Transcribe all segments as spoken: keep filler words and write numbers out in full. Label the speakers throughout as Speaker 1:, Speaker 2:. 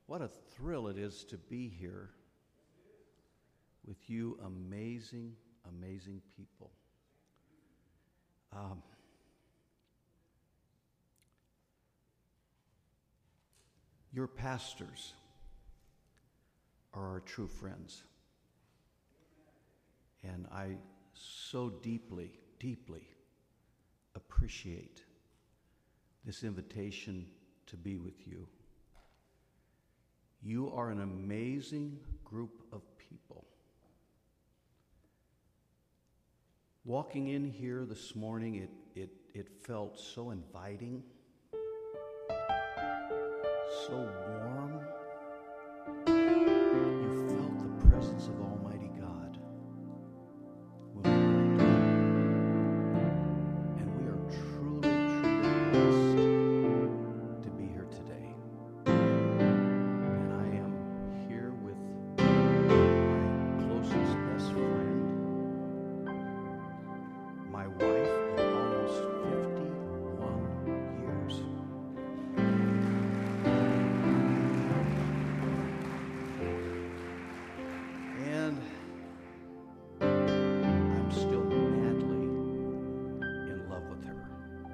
Speaker 1: What a thrill it is to be here with you amazing, amazing people. Um, your pastors are our true friends. And I so deeply, deeply appreciate this invitation to be with you. You are an amazing group of people. Walking in here this morning, it, it, it felt so inviting, so warm. You felt the presence of Almighty God. When we were and we are truly, truly blessed to be here today. And I am here with my closest best friend, my wife of almost fifty-one years. And I'm still madly in love with her.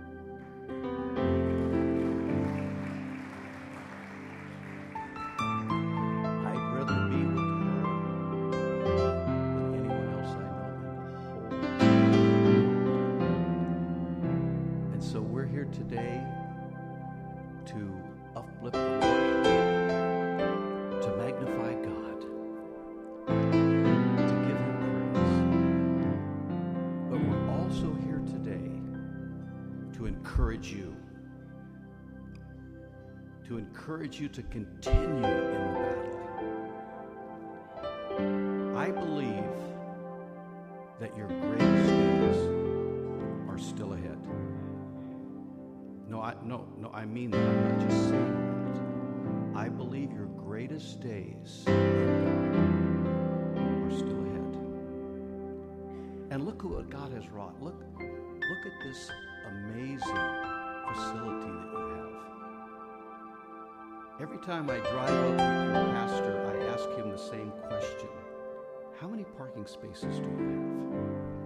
Speaker 1: I'd rather be with her than anyone else I know in the whole world. And so we're here today to uplift the Lord, to magnify God, to give Him praise. But we're also here today to encourage you, to encourage you to continue in the battle. I believe that your greatest days are still ahead. No, I, no, no, I mean that. I'm not just saying that. I believe your greatest days in God are still ahead. And look what God has wrought. Look, look at this amazing facility that you have. Every time I drive up with your pastor, I ask him the same question. How many parking spaces do you have?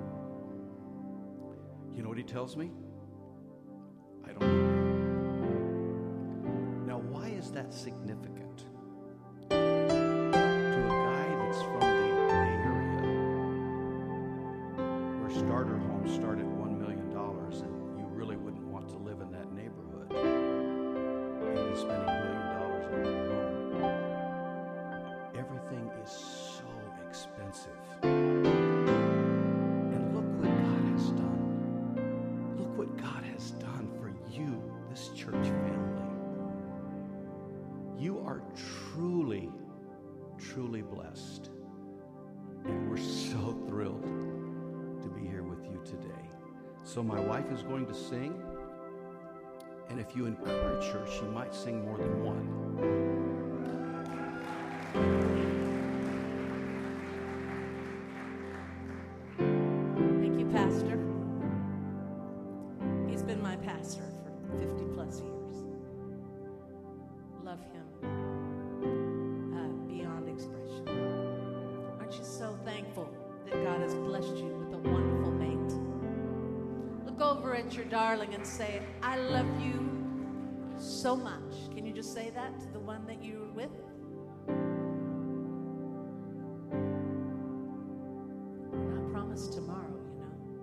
Speaker 1: You know what he tells me? I don't know. Now, why is that significant? To a guy that's from the Bay Area, where starter homes start at one million dollars, and you really wouldn't want to live in that neighborhood. You'd be spending a million dollars on your home. Everything is so expensive. And look what God has done. Look what God has done for you, this church family. You are truly, truly blessed. And we're so thrilled to be here with you today. So my wife is going to sing. And if you encourage her, she might sing more than one.
Speaker 2: Thank you, Pastor. He's been my pastor for fifty plus years. Love him uh, beyond expression. Aren't you so thankful that God has blessed you with a wonderful mate? Look over at your darling and say, I love you so much. Can you just say that to the one that you're with? We're not promised tomorrow, you know.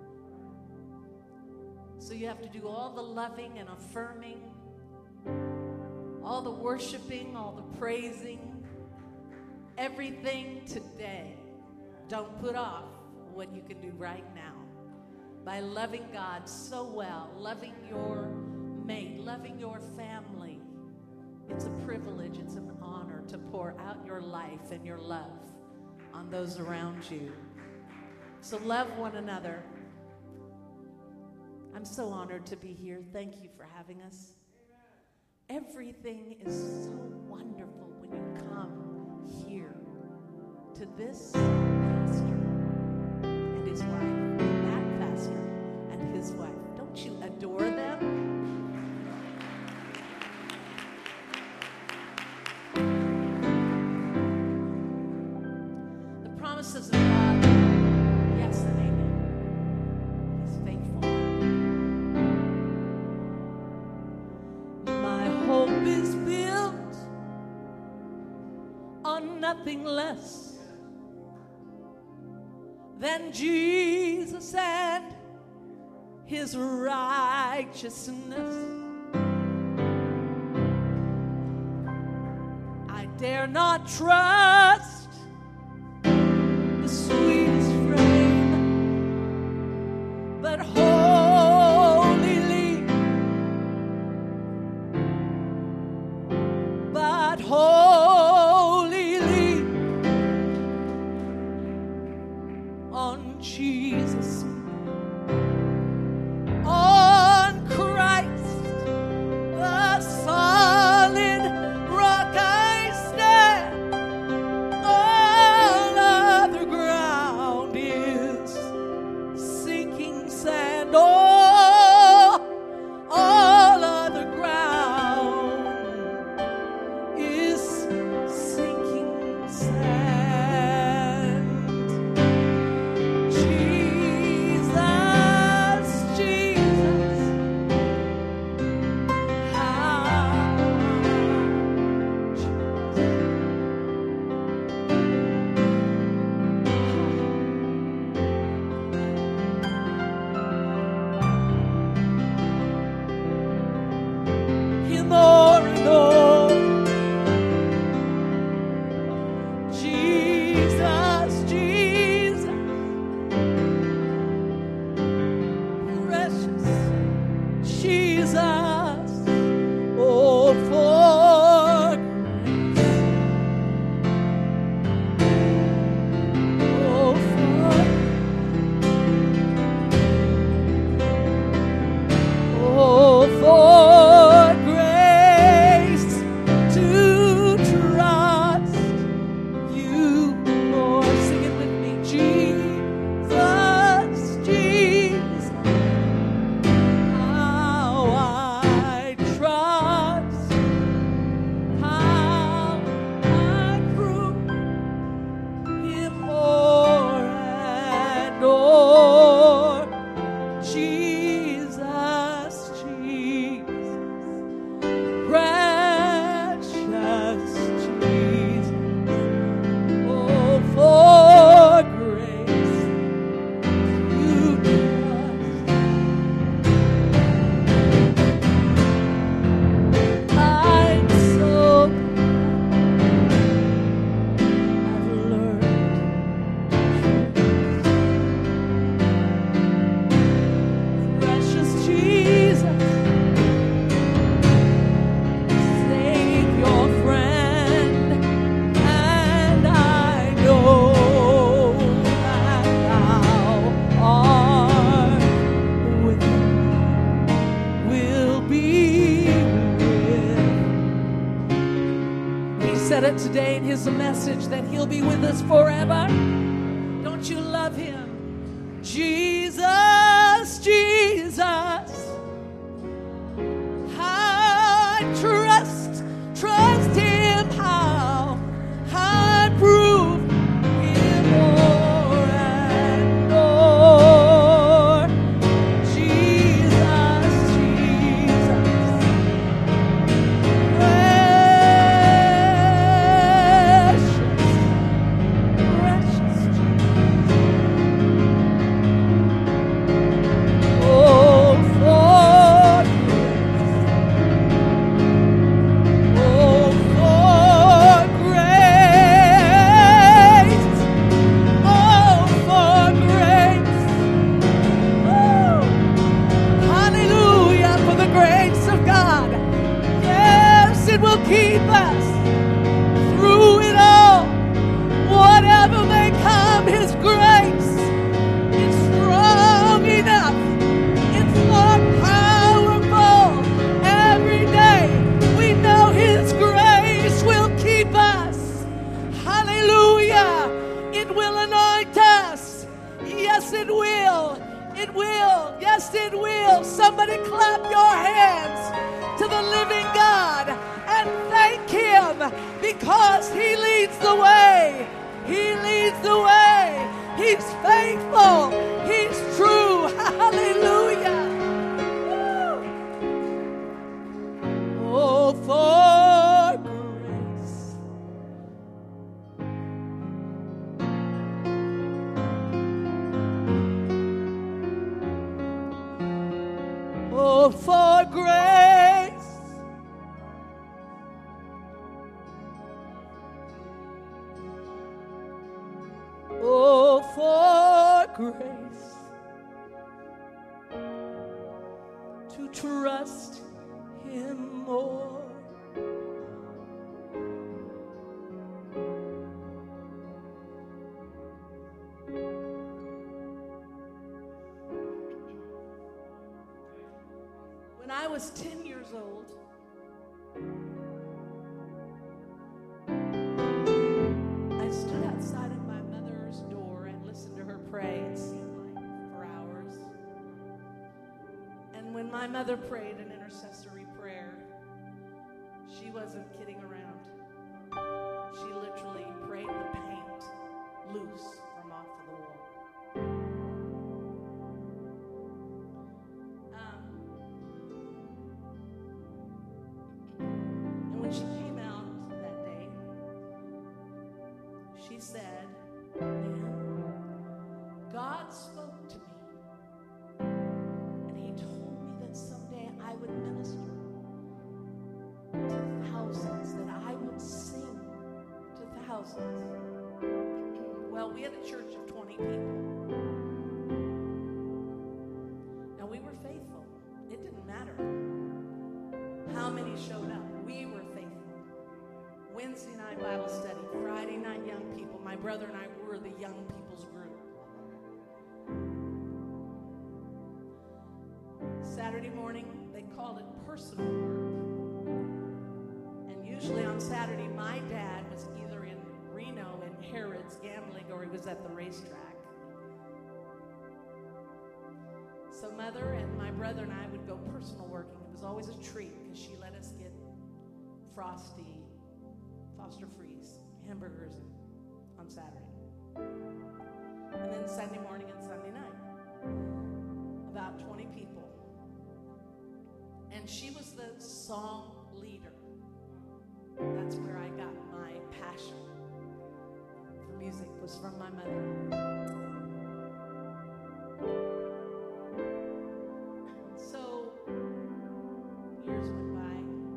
Speaker 2: So you have to do all the loving and affirming, all the worshiping, all the praising, everything today. Don't put off what you can do right now by loving God so well, loving your mate, loving your family. It's a privilege, it's an honor to pour out your life and your love on those around you. So love one another. I'm so honored to be here. Thank you for having us. Everything is so wonderful when you come here to this pastor and his wife, and that pastor and his wife. Don't you adore them? promises of God, yes and amen. He's faithful. My hope is built on nothing less than Jesus and his righteousness. I dare not trust the sweetest frame, but wholly lean, but wholly lean on Jesus, on Christ, the solid rock I stand. All other ground is sinking sand. Oh, all other ground is sinking sand. Jesus, Jesus, how him o'er and o'er. Jesus, Jesus, precious Jesus, oh, for grace, oh, for, oh, for grace to trust you, Lord. Sing it with me. Jesus, Jesus, how I trust, how I prove him o'er and o'er. Jesus, Jesus, precious Jesus, oh, for grace you trust. I'm so I've learned. Precious Jesus, Savior, friend, and I know that thou art with me, will be with. He said it today in his message that he'll be with us forever. Don't you love him? Jesus, Jesus, how I trust, trust him, how I prove him o'er and o'er. Jesus, Jesus, precious, precious Jesus. Oh, for grace. Oh, for grace. Oh, for grace. Oh, hallelujah, for the grace of God. Yes, it will keep us through it all. Whatever may come, his grace is strong enough. It's more powerful every day. We know his grace will keep us. Hallelujah. It will anoint us. Yes, it will. It will. Yes, it will. Somebody clap your hands to the living God and thank him because he leads the way. He leads the way. He's faithful. He's true. Hallelujah. Woo. Oh, for grace. Oh, for grace. Oh, for grace to trust Him more. When I was ten years old, I stood outside of my mother's door and listened to her pray. It seemed like for hours. And when my mother prayed an intercessory prayer, she wasn't kidding around. She literally prayed the paint loose from off of the wall. Um, and when she came out that day, she said, "Man, God spoke to me, and He told me that someday I would minister to thousands, that I would sing to thousands." Well, we had a church of twenty people. And we were faithful. It didn't matter how many showed up. We were faithful. Wednesday night Bible study, Friday night young people. My brother and I were the young people's group. Saturday morning, they called it personal work. And usually on Saturday, my dad was either in Reno in Harrods gambling or he was at the racetrack. So Mother and my brother and I would go personal working. It was always a treat because she let us get Frosty, Foster Freeze, hamburgers on Saturday. And then Sunday morning and Sunday night. About twenty people. And she was the song leader. That's where I got my passion for music, was from my mother. So years went by.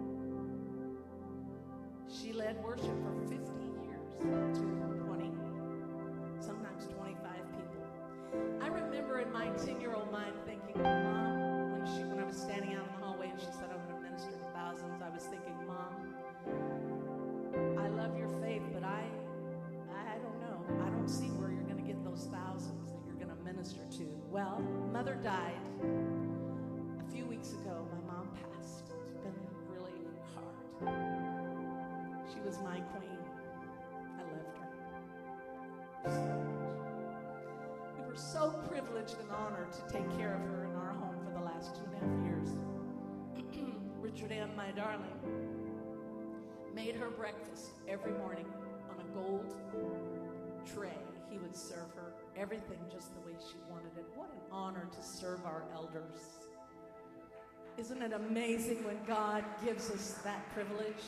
Speaker 2: She led worship for fifteen years to twenty, sometimes twenty-five people. I remember in my ten-year-old mind thinking, Mom, when she when I was standing out in the hallway and she said I'm going to minister to thousands, I was thinking, Mom, I love your faith, but I I don't know. I don't see where you're going to get those thousands that you're going to minister to. Well, Mother died a few weeks ago. My mom passed. It's been really hard. She was my queen. I loved her so much. We were so privileged and honored to take care of her in our home for the last two and a half years. Richard M., my darling, made her breakfast every morning on a gold tray. He would serve her everything just the way she wanted it. What an honor to serve our elders. Isn't it amazing when God gives us that privilege?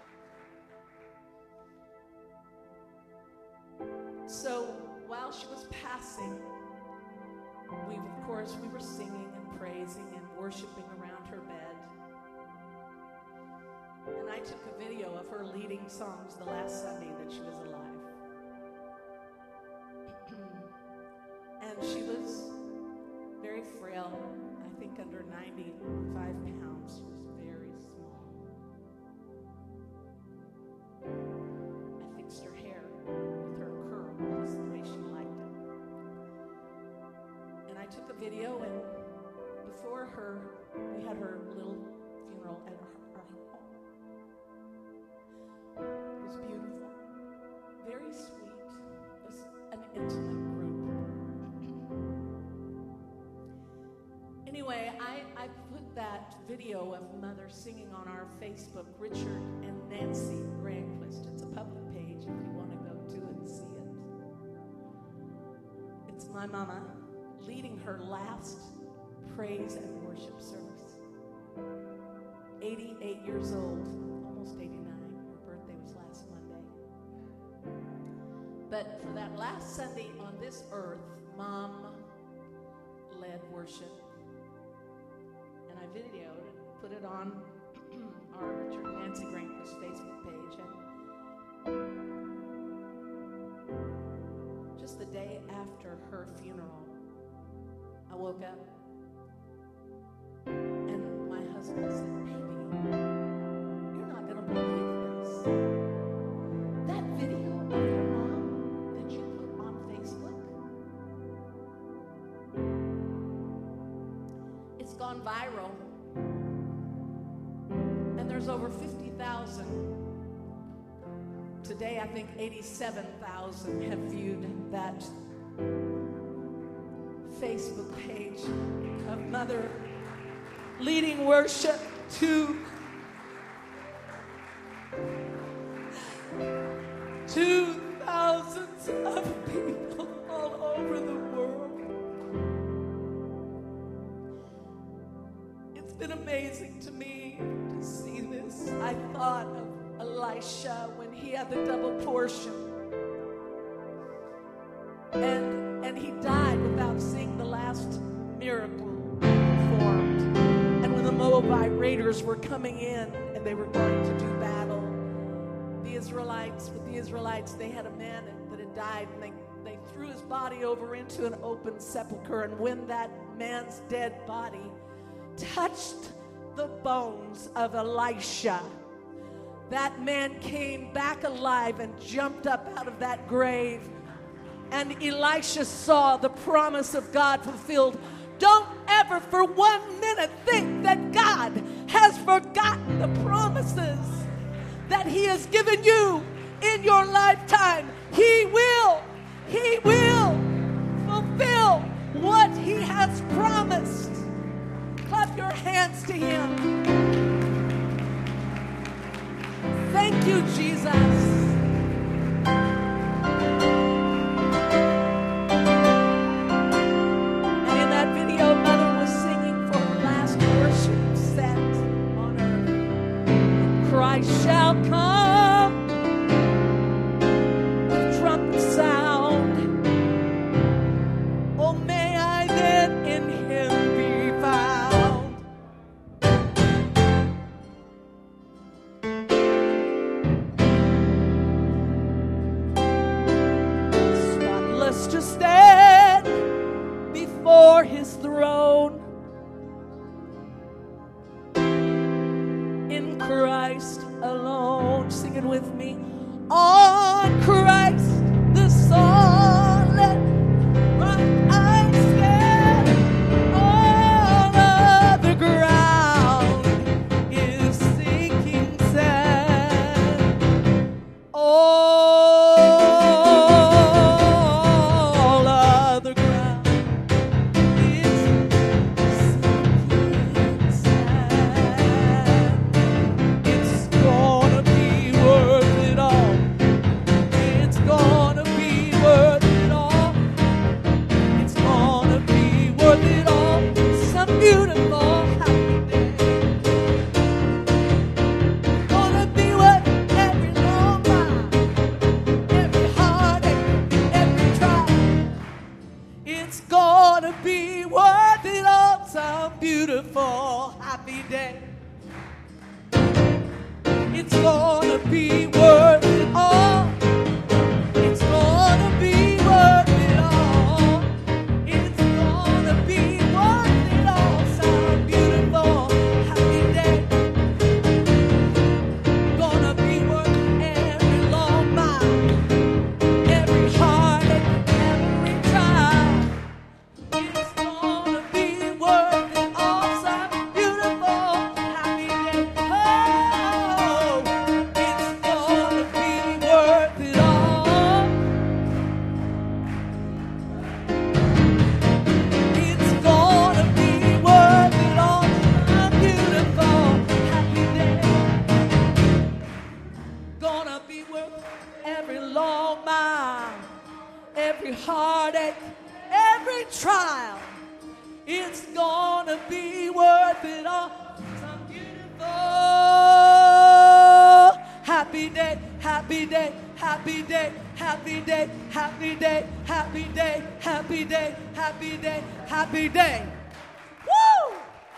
Speaker 2: So while she was passing, we, of course, we were singing and praising and worshiping around her bed. And I took a video of her leading songs the last Sunday that she was alive. And she was very frail, I think under ninety-five pounds. She was very small. I fixed her hair with her curl, just the way she liked it. And I took a video, and before her, we had her little funeral at our, our home. It was beautiful, very sweet. It was an intimate group. Anyway, I, I put that video of Mother singing on our Facebook, Richard and Nancy Granquist. It's a public page if you want to go to and see it. my mama leading her last praise and worship service. eighty-eight years old, almost eighty-nine. Her birthday was last Monday. But for that last Sunday on this earth, Mom led worship. And I videoed it, put it on our church, Nancy Granger's Facebook page. And just the day after her funeral, I woke up and my husband said, "Baby, you're not going to believe this. That video of your mom that you put on Facebook, it's gone viral. And there's over fifty thousand. Today, I think eighty-seven thousand have viewed that Facebook page of Mother leading worship to two thousands of people all over the world. It's been amazing to me to see this. I thought of Elisha when he had the double portion. And, and he died without seeing the last miracle performed. And when the Moabite raiders were coming in and they were going to do battle, the Israelites, with the Israelites, they had a man that had died, and they, they threw his body over into an open sepulcher. And when that man's dead body touched the bones of Elisha, that man came back alive and jumped up out of that grave. And Elisha saw the promise of God fulfilled. Don't ever for one minute think that God has forgotten the promises that He has given you in your lifetime. He will, He will fulfill what He has promised. Clap your hands to Him. Thank you, Jesus. And in that video, Mother was singing for her last worship set on earth. Christ shall come with trumpet sound. Oh, may I then in Him be found. Spotless to stand before His throne. In Christ alone. Sing it with me. On Christ the solid rock I stand. All other ground is sinking sand. All other ground is sinking sand. It's gonna be worth it all. It's gonna be worth it all. It's gonna be worth it all. Some beautiful happy day. Gonna be worth every long mile, every heartache, every trial. It's gonna be worth it all. Some beautiful happy day. It's gonna be worth it all. It's gonna be worth it all. It's gonna be worth it all. Some beautiful happy day. Gonna be worth every long mile, every heartache, every trial. It's gonna be worth it all. Some beautiful happy day. Oh, it's gonna be worth it all. It's gonna be worth it all. Some beautiful happy day. Gonna be worth every long mile, every heartache, every trial. It's gonna be worth it all. Some beautiful happy day, happy day, happy day, happy day, happy day, happy day, happy day, happy day, happy day. Woo!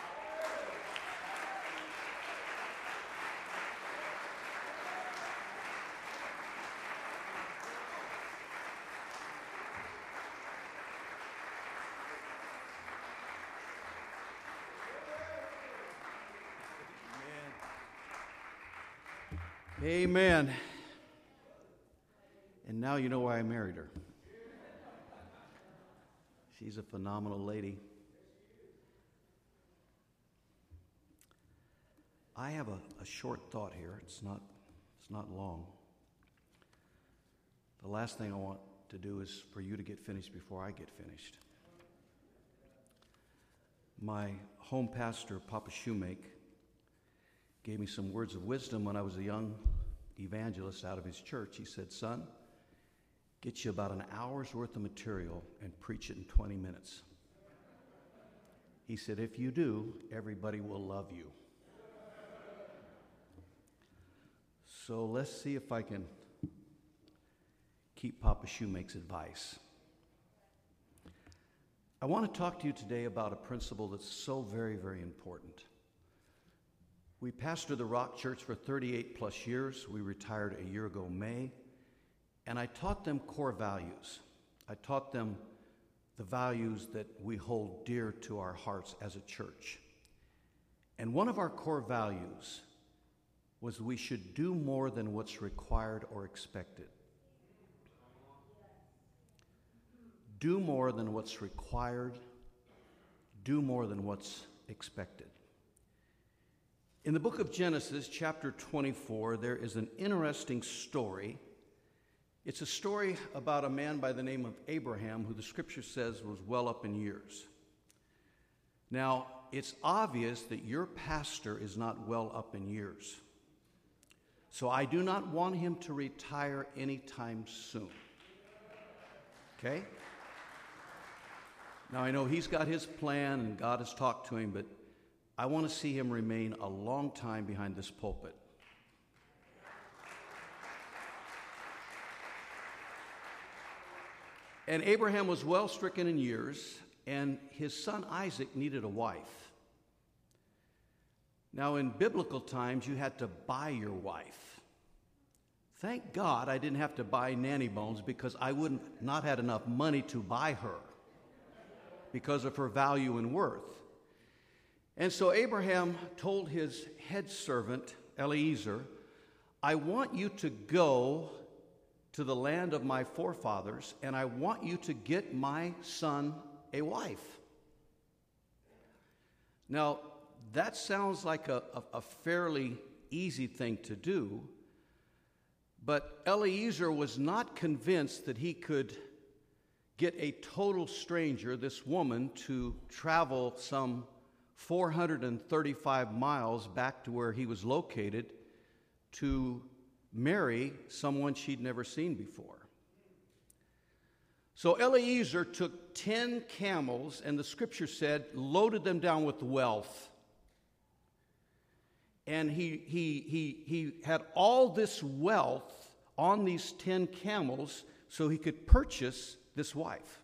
Speaker 1: Amen. And now you know why I married her. She's a phenomenal lady. I have a, a short thought here. It's not, it's not long. The last thing I want to do is for you to get finished before I get finished. My home pastor, Papa Shoemake, gave me some words of wisdom when I was a young evangelist out of his church. He said, son, get you about an hour's worth of material and preach it in twenty minutes. He said, if you do, everybody will love you. So let's see if I can keep Papa Shoemake's advice. I want to talk to you today about a principle that's so very, very important. We pastored the Rock Church for thirty-eight plus years. We retired a year ago, May. And I taught them core values. I taught them the values that we hold dear to our hearts as a church. And one of our core values was we should do more than what's required or expected. Do more than what's required. Do more than what's expected. In the book of Genesis, chapter twenty-four, there is an interesting story. It's a story about a man by the name of Abraham, who the scripture says was well up in years. Now, it's obvious that your pastor is not well up in years. So I do not want him to retire anytime soon. Okay? Now, I know he's got his plan and God has talked to him, but I want to see him remain a long time behind this pulpit. And Abraham was well stricken in years, and his son Isaac needed a wife. Now, in biblical times, you had to buy your wife. Thank God I didn't have to buy Nanny Bones, because I wouldn't not had enough money to buy her because of her value and worth. And so Abraham told his head servant, Eliezer, I want you to go to the land of my forefathers, and I want you to get my son a wife. Now, that sounds like a, a, a fairly easy thing to do, but Eliezer was not convinced that he could get a total stranger, this woman, to travel some four hundred thirty-five miles back to where he was located to marry someone she'd never seen before. So Eliezer took ten camels, and the scripture said, loaded them down with wealth. And he, he, he, he had all this wealth on these ten camels so he could purchase this wife.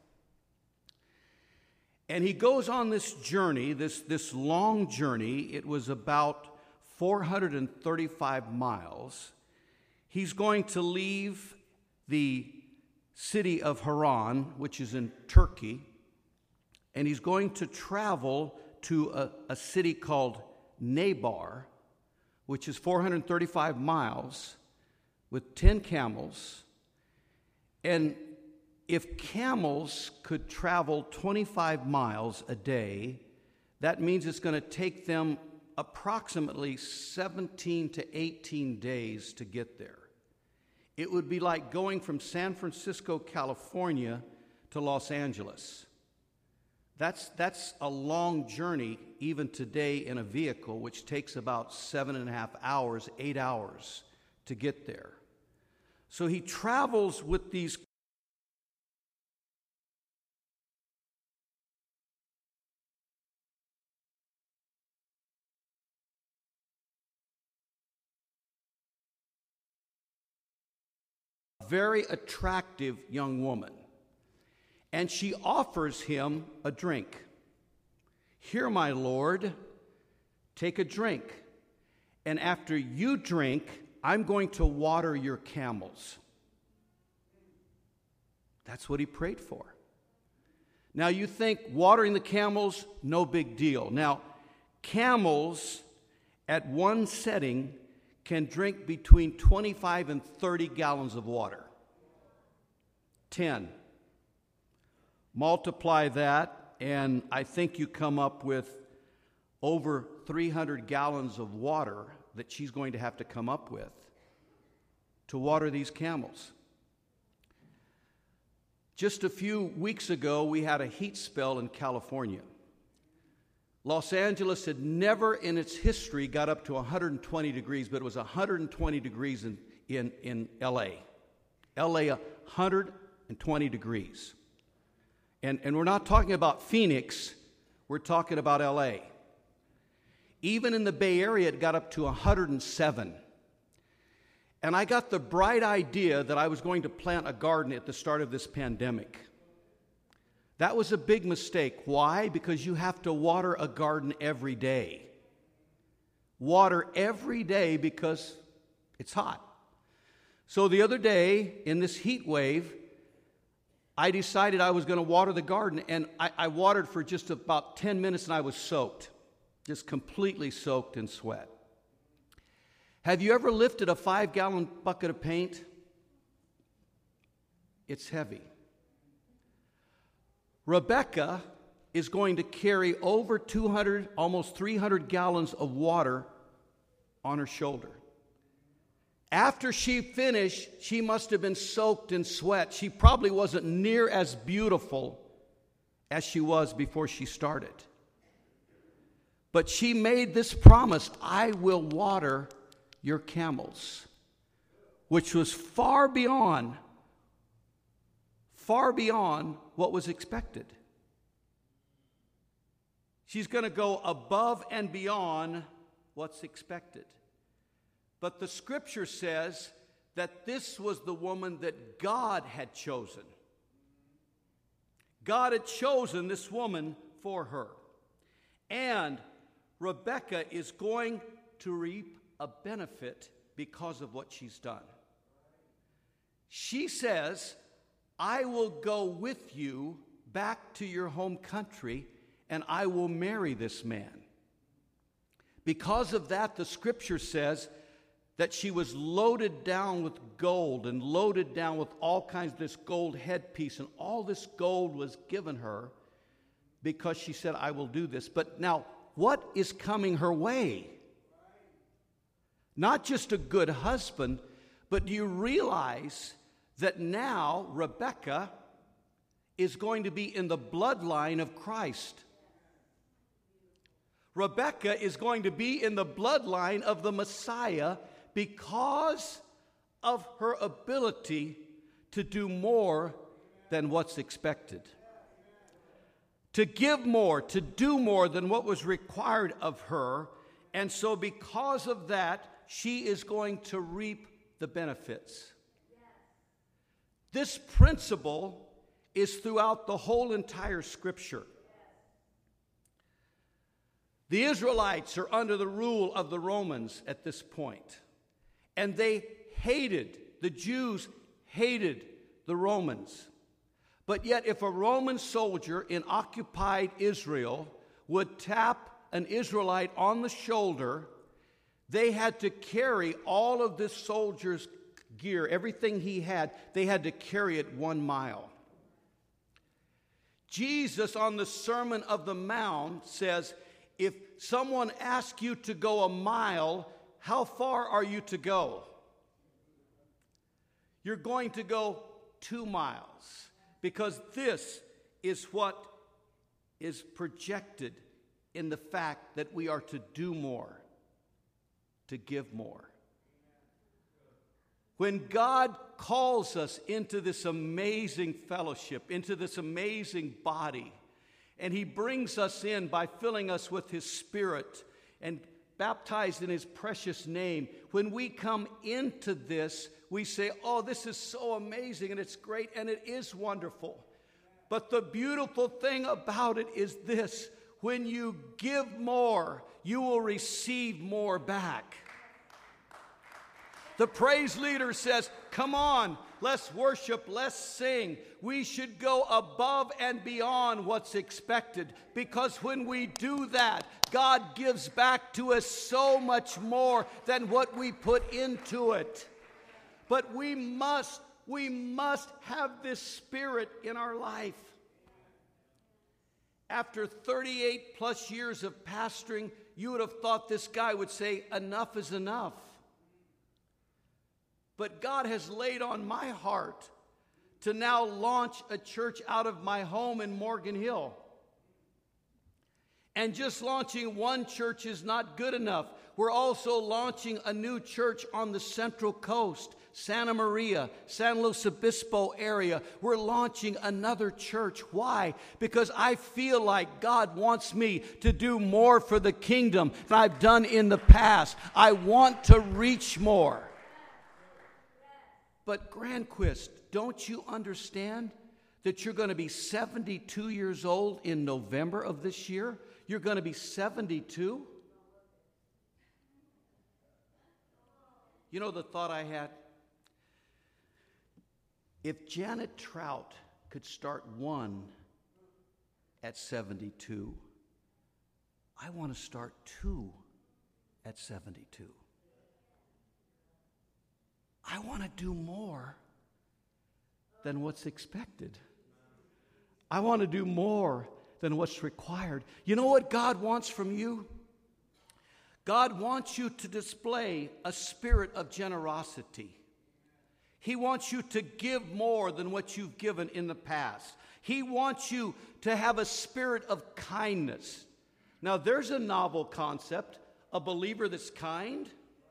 Speaker 1: And he goes on this journey, this, this long journey. It was about four hundred thirty-five miles. He's going to leave the city of Haran, which is in Turkey, and he's going to travel to a, a city called Nabar, which is four hundred thirty-five miles, with ten camels. And if camels could travel twenty-five miles a day, that means it's going to take them approximately seventeen to eighteen days to get there. It would be like going from San Francisco, California to Los Angeles. That's, that's a long journey even today in a vehicle, which takes about seven and a half hours, eight hours to get there. So he travels with these very attractive young woman, and she offers him a drink. Here, my lord, take a drink, and after you drink, I'm going to water your camels. That's what he prayed for. Now you think watering the camels, no big deal. Now, camels at one setting can drink between twenty-five and thirty gallons of water. ten. Multiply that, and I think you come up with over three hundred gallons of water that she's going to have to come up with to water these camels. Just a few weeks ago, we had a heat spell in California. Los Angeles had never in its history got up to one hundred twenty degrees, but it was one hundred twenty degrees in, in, in L A. L A, one hundred twenty degrees. And, and we're not talking about Phoenix, we're talking about L A. Even in the Bay Area, it got up to one hundred seven. And I got the bright idea that I was going to plant a garden at the start of this pandemic. That was a big mistake. Why? Because you have to water a garden every day. Water every day because it's hot. So the other day, in this heat wave, I decided I was going to water the garden, and I, I watered for just about ten minutes, and I was soaked, just completely soaked in sweat. Have you ever lifted a five-gallon bucket of paint? It's heavy. Rebecca is going to carry over two hundred, almost three hundred gallons of water on her shoulder. After she finished, she must have been soaked in sweat. She probably wasn't near as beautiful as she was before she started. But she made this promise, I will water your camels, which was far beyond, far beyond what was expected. She's going to go above and beyond what's expected. But the scripture says that this was the woman that God had chosen. God had chosen this woman for her. And Rebecca is going to reap a benefit because of what she's done. She says, I will go with you back to your home country, and I will marry this man. Because of that, the scripture says that she was loaded down with gold and loaded down with all kinds of this gold headpiece, and all this gold was given her because she said, I will do this. But now, what is coming her way? Not just a good husband, but do you realize that now Rebecca is going to be in the bloodline of Christ? Rebecca is going to be in the bloodline of the Messiah because of her ability to do more than what's expected. To give more, to do more than what was required of her. And so because of that, she is going to reap the benefits. This principle is throughout the whole entire scripture. The Israelites are under the rule of the Romans at this point. And they hated, the Jews hated the Romans. But yet if a Roman soldier in occupied Israel would tap an Israelite on the shoulder, they had to carry all of this soldier's gear, everything he had, they had to carry it one mile. Jesus on the Sermon of the Mount says, if someone asks you to go a mile, how far are you to go? You're going to go two miles, because this is what is projected in the fact that we are to do more, to give more. When God calls us into this amazing fellowship, into this amazing body, and He brings us in by filling us with His Spirit and baptized in His precious name, when we come into this, we say, oh, this is so amazing and it's great, and it is wonderful. But the beautiful thing about it is this: when you give more, you will receive more back. The praise leader says, come on, let's worship, let's sing. We should go above and beyond what's expected, because when we do that, God gives back to us so much more than what we put into it. But we must, we must have this spirit in our life. After thirty-eight plus years of pastoring, you would have thought this guy would say, enough is enough. But God has laid on my heart to now launch a church out of my home in Morgan Hill. And just launching one church is not good enough. We're also launching a new church on the Central Coast, Santa Maria, San Luis Obispo area. We're launching another church. Why? Because I feel like God wants me to do more for the kingdom than I've done in the past. I want to reach more. But Granquist, don't you understand that you're going to be seventy-two years old in November of this year? You're going to be seventy-two? You know the thought I had? If Janet Trout could start one at seventy-two, I want to start two at seventy-two. I want to do more than what's expected. I want to do more than what's required. You know what God wants from you? God wants you to display a spirit of generosity. He wants you to give more than what you've given in the past. He wants you to have a spirit of kindness. Now, there's a novel concept, a believer that's kind.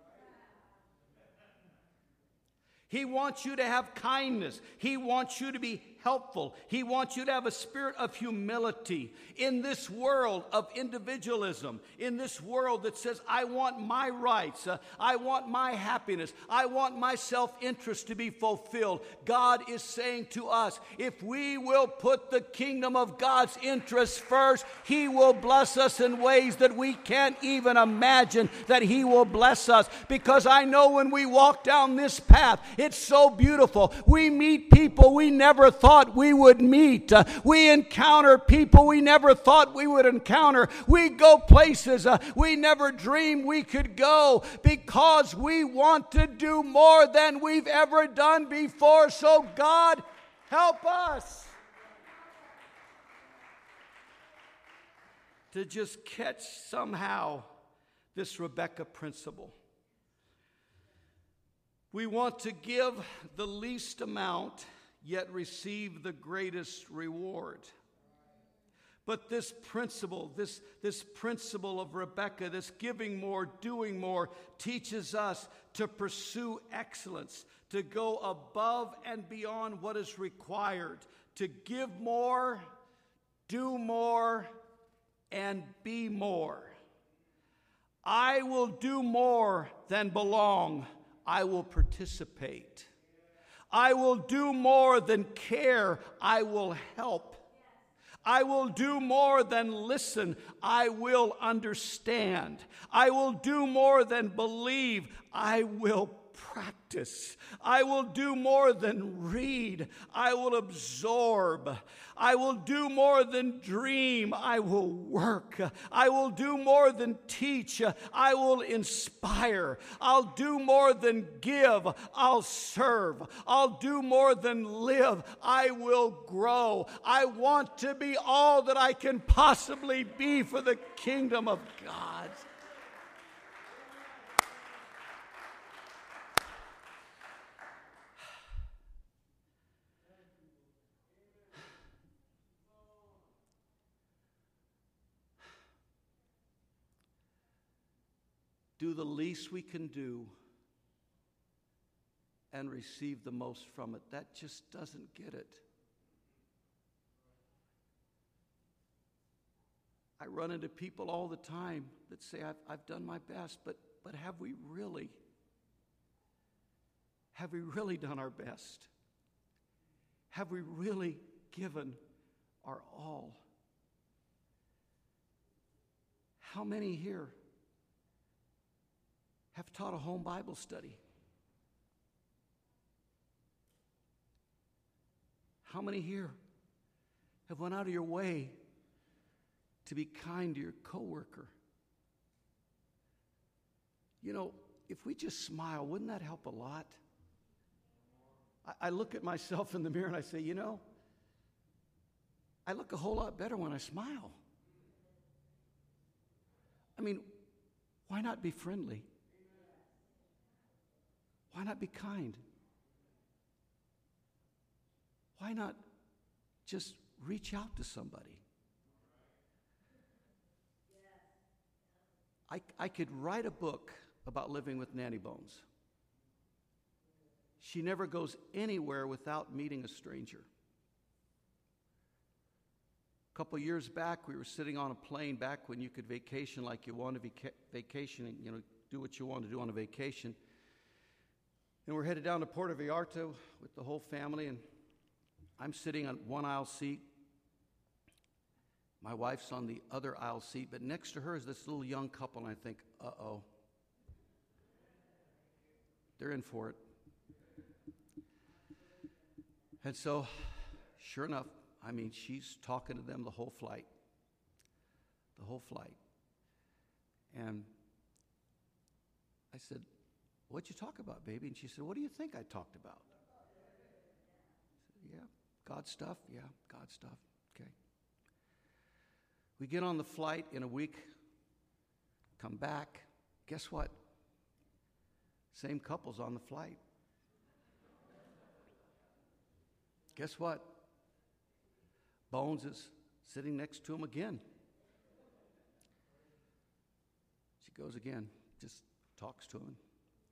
Speaker 1: He wants you to have kindness. He wants you to be helpful. He wants you to have a spirit of humility in this world of individualism, in this world that says, I want my rights, uh, I want my happiness, I want my self-interest to be fulfilled. God is saying to us, if we will put the kingdom of God's interests first, He will bless us in ways that we can't even imagine that He will bless us. Because I know when we walk down this path, it's so beautiful. We meet people we never thought we would meet. Uh, we encounter people we never thought we would encounter. We go places uh, we never dreamed we could go, because we want to do more than we've ever done before. So God, help us to just catch somehow this Rebecca principle. We want to give the least amount, yet receive the greatest reward. But this principle, this, this principle of Rebecca, this giving more, doing more, teaches us to pursue excellence, to go above and beyond what is required, to give more, do more, and be more. I will do more than belong. I will participate. I will do more than care. I will help. I will do more than listen. I will understand. I will do more than believe. I will practice. I will do more than read. I will absorb. I will do more than dream. I will work. I will do more than teach. I will inspire. I'll do more than give. I'll serve. I'll do more than live. I will grow. I want to be all that I can possibly be for the kingdom of God. Do the least we can do and receive the most from it. That just doesn't get it. I run into people all the time that say, I've, I've done my best, but, but have we really? Have we really done our best? Have we really given our all? How many here have taught a home Bible study? How many here have went out of your way to be kind to your coworker? You know, if we just smile, wouldn't that help a lot? I, I look at myself in the mirror and I say, you know, I look a whole lot better when I smile. I mean, why not be friendly? Why not be kind? Why not just reach out to somebody? I, I could write a book about living with Nanny Bones. She never goes anywhere without meeting a stranger. A couple of years back, we were sitting on a plane back when you could vacation like you want to vaca- vacation and, you know, do what you want to do on a vacation. And we're headed down to Puerto Vallarta with the whole family, and I'm sitting on one aisle seat. My wife's on the other aisle seat, but next to her is this little young couple, and I think, uh-oh. They're in for it. And so, sure enough, I mean, she's talking to them the whole flight. The whole flight. And I said, what'd you talk about, baby? And she said, what do you think I talked about? I said, yeah, God stuff. Yeah, God stuff. Okay. We get on the flight in a week, come back. Guess what? Same couple's on the flight. Guess what? Bones is sitting next to him again. She goes again, just talks to him.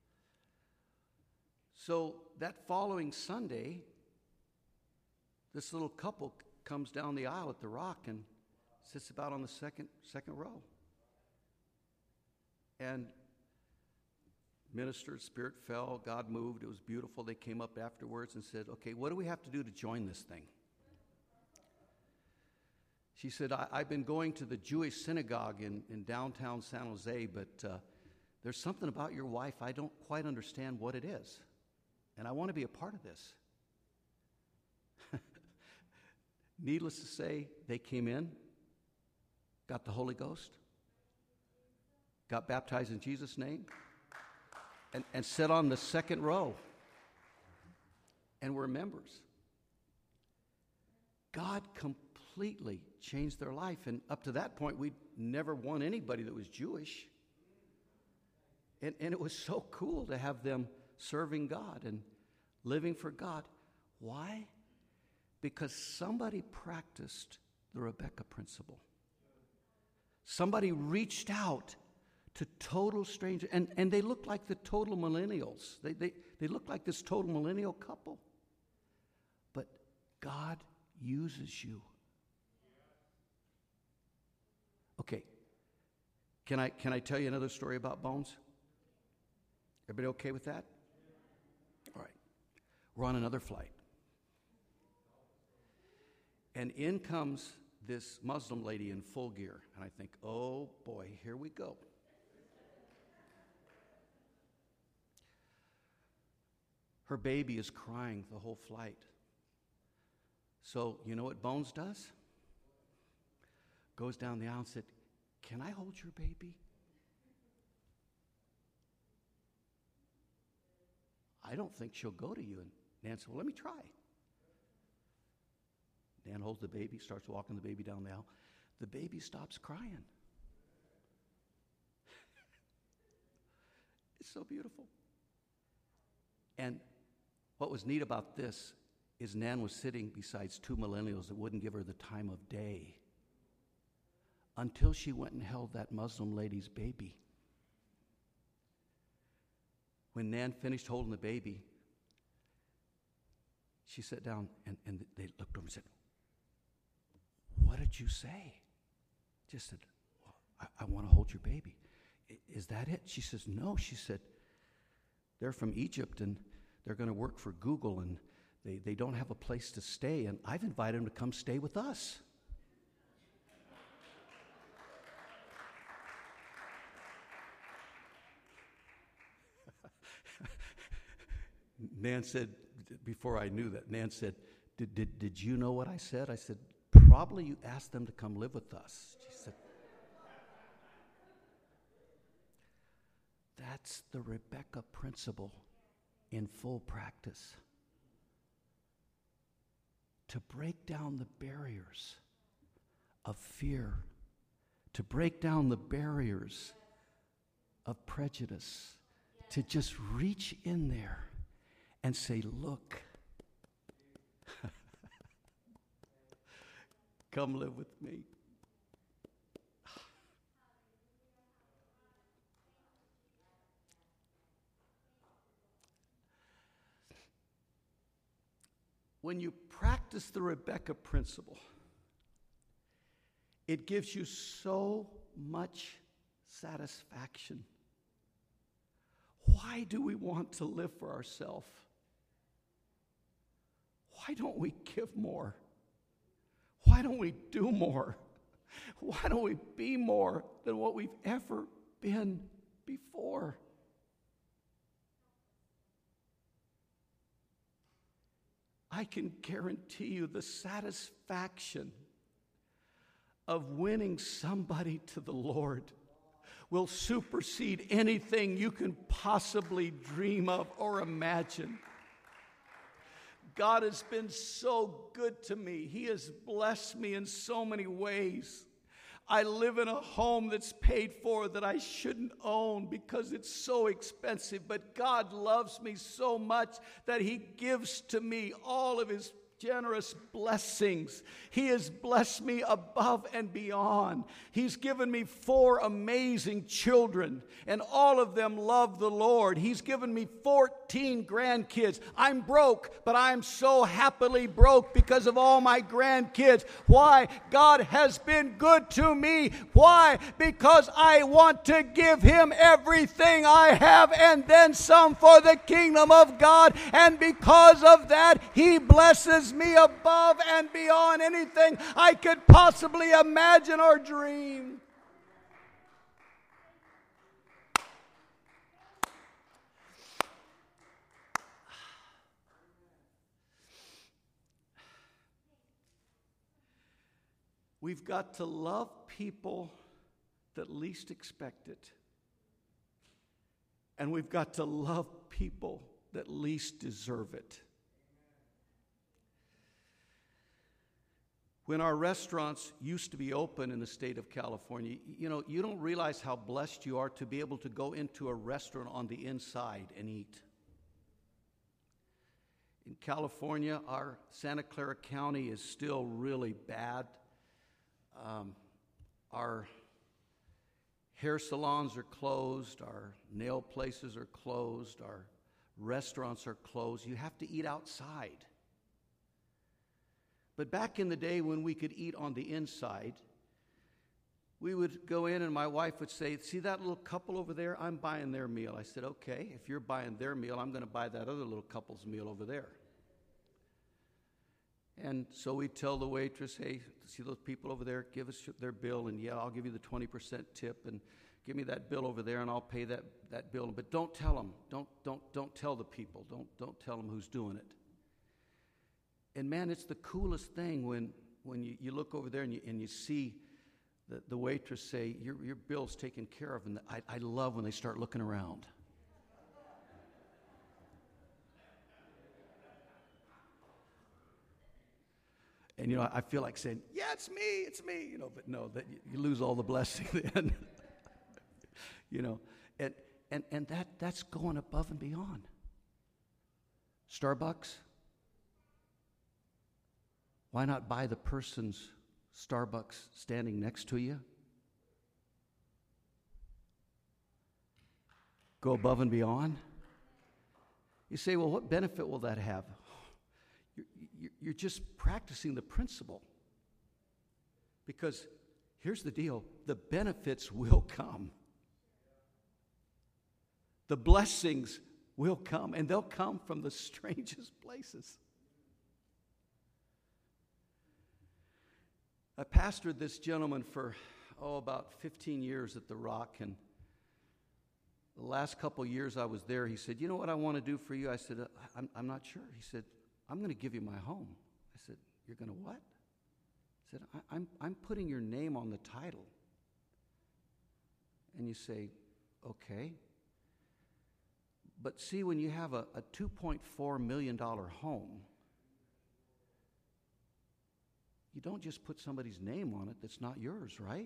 Speaker 1: So that following Sunday, this little couple comes down the aisle at the Rock and sits about on the second second row. And ministered, spirit fell, God moved, it was beautiful. They came up afterwards and said, okay, what do we have to do to join this thing? She said, I, I've been going to the Jewish synagogue in, in downtown San Jose, but uh, there's something about your wife, I don't quite understand what it is. And I want to be a part of this. Needless to say, they came in, got the Holy Ghost, got baptized in Jesus' name, and, and sat on the second row, and were members. God completely changed their life, and up to that point, we'd never won anybody that was Jewish. And, and it was so cool to have them serving God and living for God. Why? Because somebody practiced the Rebecca principle. Somebody reached out to total strangers, and, and they looked like the total millennials. They, they, they looked like this total millennial couple. But God uses you. Okay, can I, can I tell you another story about Bones? Everybody okay with that? All right. We're on another flight. And in comes this Muslim lady in full gear. And I think, oh boy, here we go. Her baby is crying the whole flight. So, you know what Bones does? Goes down the aisle and said, can I hold your baby? I don't think she'll go to you. And Nan said, well, let me try. Nan holds the baby, starts walking the baby down the aisle. The baby stops crying. It's so beautiful. And what was neat about this is Nan was sitting beside two millennials that wouldn't give her the time of day until she went and held that Muslim lady's baby. When Nan finished holding the baby, she sat down and, and they looked over and said, what did you say? Just said, well, I, I want to hold your baby. I, is that it? She says, no. She said, they're from Egypt and they're going to work for Google, and they, they don't have a place to stay, and I've invited them to come stay with us. Nan said, before I knew that, Nan said, did, did, did you know what I said? I said, probably you asked them to come live with us. She said, that's the Rebecca principle in full practice. To break down the barriers of fear, to break down the barriers of prejudice, to just reach in there and say, look, come live with me. When you practice the Rebecca principle, it gives you so much satisfaction. Why do we want to live for ourselves? Why don't we give more? Why don't we do more? Why don't we be more than what we've ever been before? I can guarantee you the satisfaction of winning somebody to the Lord will supersede anything you can possibly dream of or imagine. God has been so good to me. He has blessed me in so many ways. I live in a home that's paid for that I shouldn't own because it's so expensive. But God loves me so much that He gives to me all of His generous blessings. He has blessed me above and beyond. He's given me four amazing children, and all of them love the Lord. He's given me fourteen grandkids. I'm broke, but I'm so happily broke because of all my grandkids. Why? God has been good to me. Why? Because I want to give Him everything I have and then some for the kingdom of God. And because of that, He blesses me above and beyond anything I could possibly imagine or dream. We've got to love people that least expect it. And we've got to love people that least deserve it. When our restaurants used to be open in the state of California, you know, you don't realize how blessed you are to be able to go into a restaurant on the inside and eat. In California, our Santa Clara County is still really bad. Um, our hair salons are closed, our nail places are closed, our restaurants are closed. You have to eat outside. But back in the day when we could eat on the inside, we would go in and my wife would say, see that little couple over there? I'm buying their meal. I said, okay, if you're buying their meal, I'm going to buy that other little couple's meal over there. And so we'd tell the waitress, hey, see those people over there? Give us their bill, and yeah, I'll give you the twenty percent tip, and give me that bill over there, and I'll pay that, that bill. But don't tell them. Don't, don't, don't tell the people. Don't, don't tell them who's doing it. And man, it's the coolest thing when, when you, you look over there and you, and you see the, the waitress say, your, your bill's taken care of. And I, I love when they start looking around. And, you know, I feel like saying, yeah, it's me, it's me. You know, but no, that you, you lose all the blessing then. You know, and, and, and that, that's going above and beyond. Starbucks. Why not buy the person's Starbucks standing next to you? Go above and beyond? You say, well, what benefit will that have? You're, you're just practicing the principle. Because here's the deal, the benefits will come. The blessings will come, and they'll come from the strangest places. I pastored this gentleman for, oh, about fifteen years at the Rock, and the last couple years I was there, he said, you know what I want to do for you? I said, I'm, I'm not sure. He said, I'm going to give you my home. I said, you're going to what? He said, I, I'm, I'm putting your name on the title. And you say, okay. But see, when you have a, a two point four million dollars home, you don't just put somebody's name on it that's not yours, right?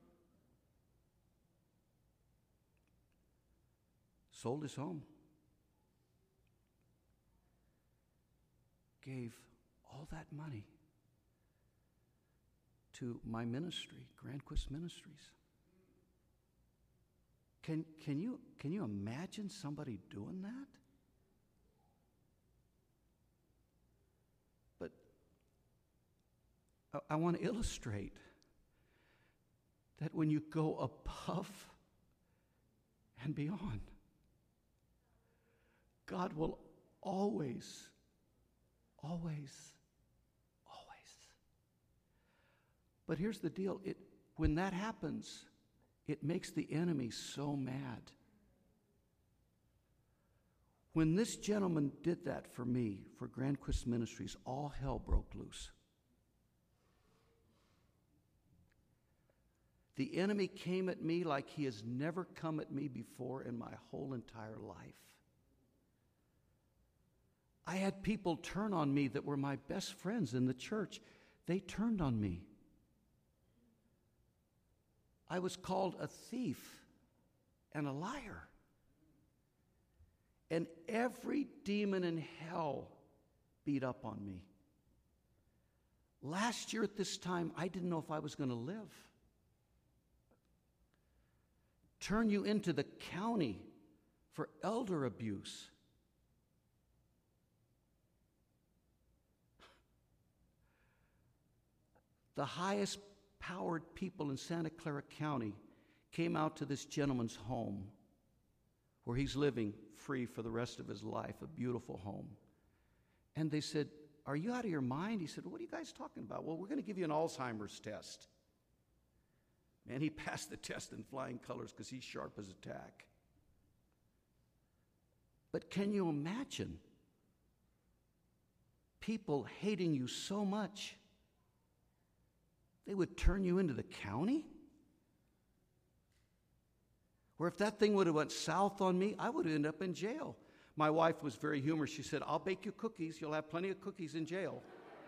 Speaker 1: Sold his home. Gave all that money to my ministry, Grand Quist Ministries. Can, can you, can you imagine somebody doing that? But I, I want to illustrate that when you go above and beyond, God will always, always, always. But here's the deal. It, when that happens, it makes the enemy so mad. When this gentleman did that for me, for Grand Quist Ministries, all hell broke loose. The enemy came at me like he has never come at me before in my whole entire life. I had people turn on me that were my best friends in the church. They turned on me. I was called a thief and a liar. And every demon in hell beat up on me. Last year at this time, I didn't know if I was going to live. Turn you into the county for elder abuse. The highest powered people in Santa Clara County came out to this gentleman's home where he's living free for the rest of his life, a beautiful home. And they said, are you out of your mind? He said, what are you guys talking about? Well, we're going to give you an Alzheimer's test. Man, he passed the test in flying colors because he's sharp as a tack. But can you imagine people hating you so much they would turn you into the county? Or if that thing would have went south on me, I would have ended up in jail. My wife was very humorous. She said, I'll bake you cookies. You'll have plenty of cookies in jail.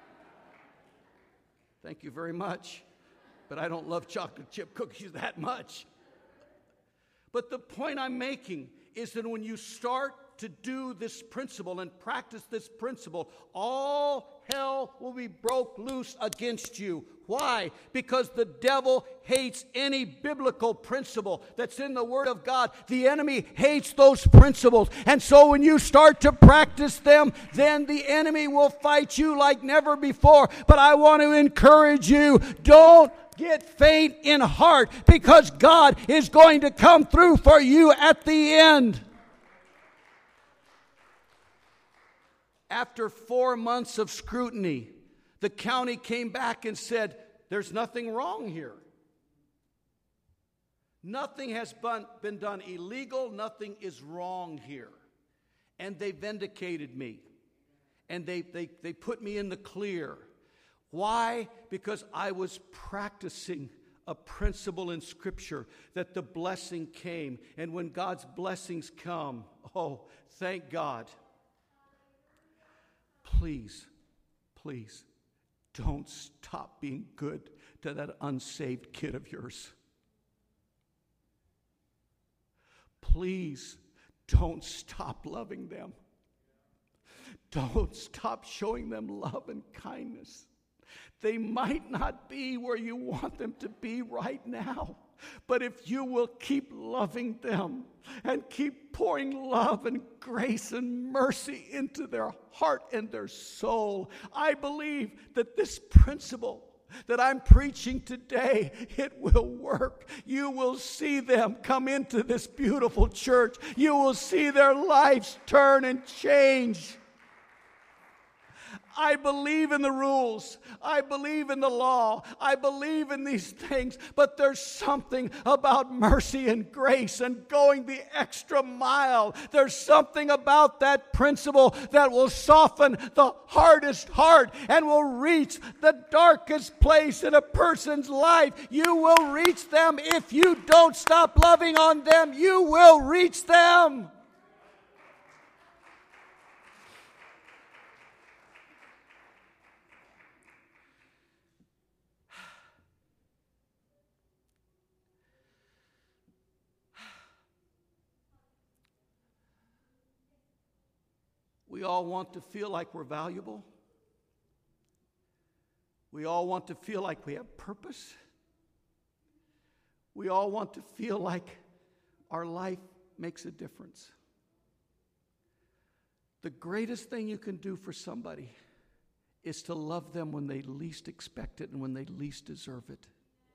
Speaker 1: Thank you very much. But I don't love chocolate chip cookies that much. But the point I'm making is that when you start to do this principle and practice this principle, all hell will be broke loose against you. Why? Because the devil hates any biblical principle that's in the Word of God. The enemy hates those principles. And so when you start to practice them, then the enemy will fight you like never before. But I want to encourage you, don't get faint in heart, because God is going to come through for you at the end. After four months of scrutiny, the county came back and said, there's nothing wrong here. Nothing has been done illegal. Nothing is wrong here. And they vindicated me. And they, they, they put me in the clear. Why? Because I was practicing a principle in Scripture that the blessing came. And when God's blessings come, oh, thank God. Please, please, don't stop being good to that unsaved kid of yours. Please, don't stop loving them. Don't stop showing them love and kindness. They might not be where you want them to be right now. But if you will keep loving them and keep pouring love and grace and mercy into their heart and their soul, I believe that this principle that I'm preaching today, it will work. You will see them come into this beautiful church. You will see their lives turn and change. I believe in the rules. I believe in the law. I believe in these things. But there's something about mercy and grace and going the extra mile. There's something about that principle that will soften the hardest heart and will reach the darkest place in a person's life. You will reach them. If you don't stop loving on them, you will reach them. We all want to feel like we're valuable. We all want to feel like we have purpose. We all want to feel like our life makes a difference. The greatest thing you can do for somebody is to love them when they least expect it and when they least deserve it.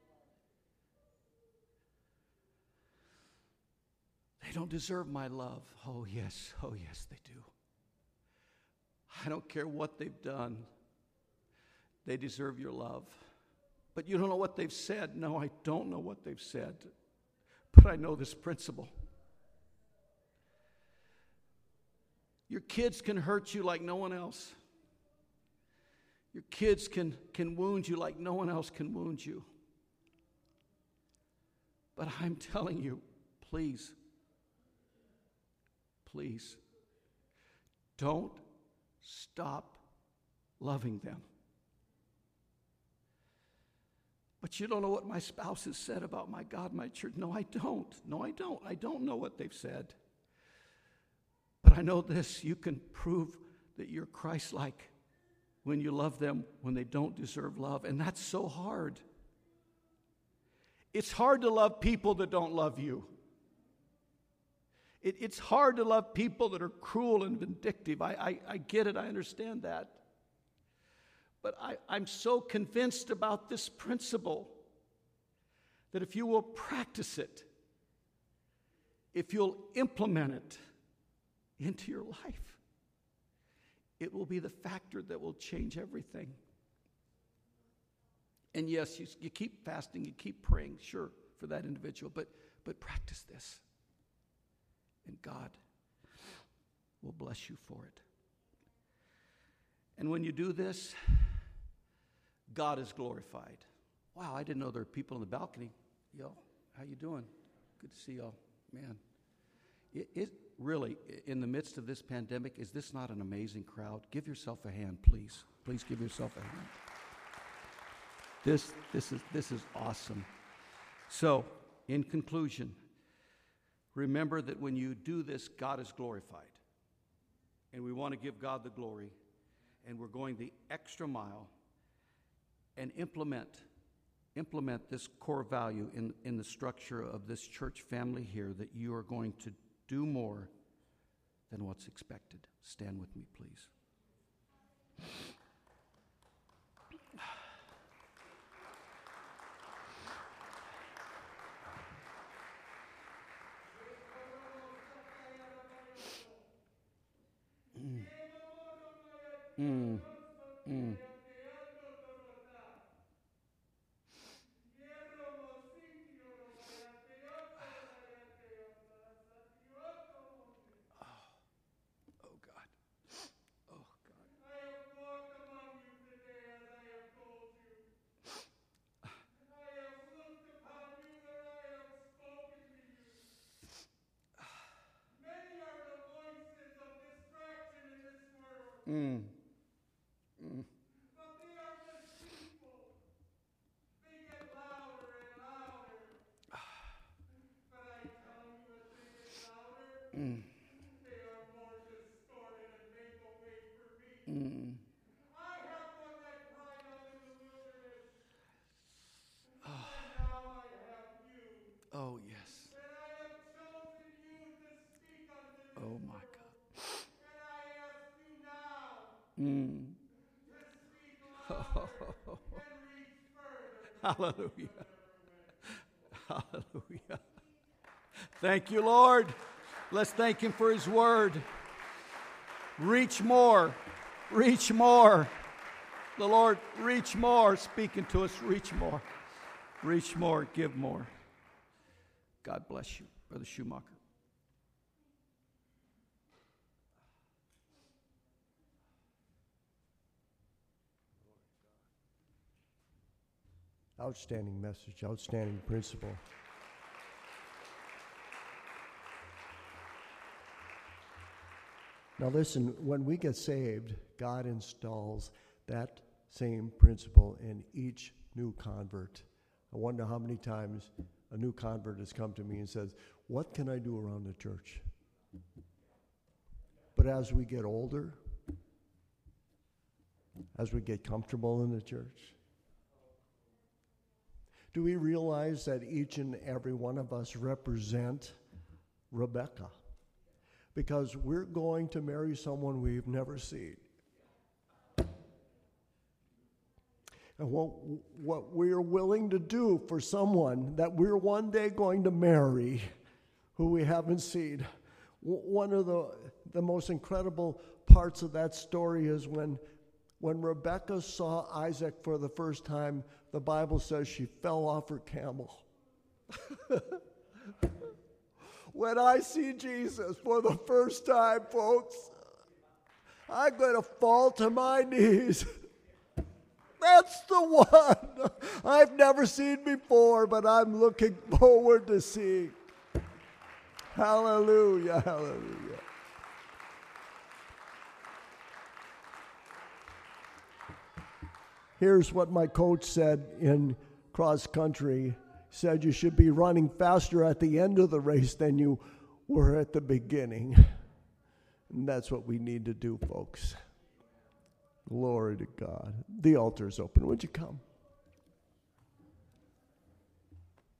Speaker 1: They don't deserve my love. Oh, yes. Oh, yes, they do. I don't care what they've done. They deserve your love. But you don't know what they've said. No, I don't know what they've said. But I know this principle. Your kids can hurt you like no one else. Your kids can, can wound you like no one else can wound you. But I'm telling you, please, please, don't stop loving them. But you don't know what my spouse has said about my God, my church. No, I don't. No, I don't. I don't know what they've said. But I know this. You can prove that you're Christ-like when you love them when they don't deserve love. And that's so hard. It's hard to love people that don't love you. It, it's hard to love people that are cruel and vindictive. I, I, I get it. I understand that. But I, I'm so convinced about this principle that if you will practice it, if you'll implement it into your life, it will be the factor that will change everything. And yes, you, you keep fasting, you keep praying, sure, for that individual, but, but practice this. And God will bless you for it. And when you do this, God is glorified. Wow, I didn't know there were people in the balcony. Yo, how you doing? Good to see y'all. Man, it, it really, in the midst of this pandemic, is this not an amazing crowd? Give yourself a hand, please. Please give yourself a hand. This, this is, this is awesome. So, in conclusion, remember that when you do this, God is glorified. And we want to give God the glory. And we're going the extra mile and implement, implement this core value in, in the structure of this church family here, that you are going to do more than what's expected. Stand with me, please. Mm. Mm. Mm. Mm.
Speaker 3: But they are deceitful. They get louder and louder. But I tell you, as they get louder,
Speaker 1: Mm.
Speaker 3: they are more distorted and make a way for me.
Speaker 1: Mm.
Speaker 3: I have one that cried out in the wilderness. Oh. And now I have you.
Speaker 1: Oh, yes.
Speaker 3: And I have chosen you to speak unto this
Speaker 1: Oh, my
Speaker 3: world.
Speaker 1: God.
Speaker 3: And I ask you now
Speaker 1: Mm.
Speaker 3: to speak louder and reach
Speaker 1: Hallelujah. Hallelujah. Thank you, Lord. Let's thank him for his word. Reach more. Reach more. The Lord, reach more. Speaking to us, reach more. Reach more. Give more. God bless you, Brother Schumacher.
Speaker 4: Outstanding message, outstanding principle. Now listen, when we get saved, God installs that same principle in each new convert. I wonder how many times a new convert has come to me and says, what can I do around the church? But as we get older, as we get comfortable in the church, do we realize that each and every one of us represent Rebecca? Because we're going to marry someone we've never seen. And what, what we're willing to do for someone that we're one day going to marry who we haven't seen. One of the, the most incredible parts of that story is when, when Rebecca saw Isaac for the first time, the Bible says she fell off her camel. When I see Jesus for the first time, folks, I'm going to fall to my knees. That's the one I've never seen before, but I'm looking forward to seeing. Hallelujah, hallelujah. Here's what my coach said in cross country. He said you should be running faster at the end of the race than you were at the beginning. And that's what we need to do, folks. Glory to God. The altar is open. Would you come?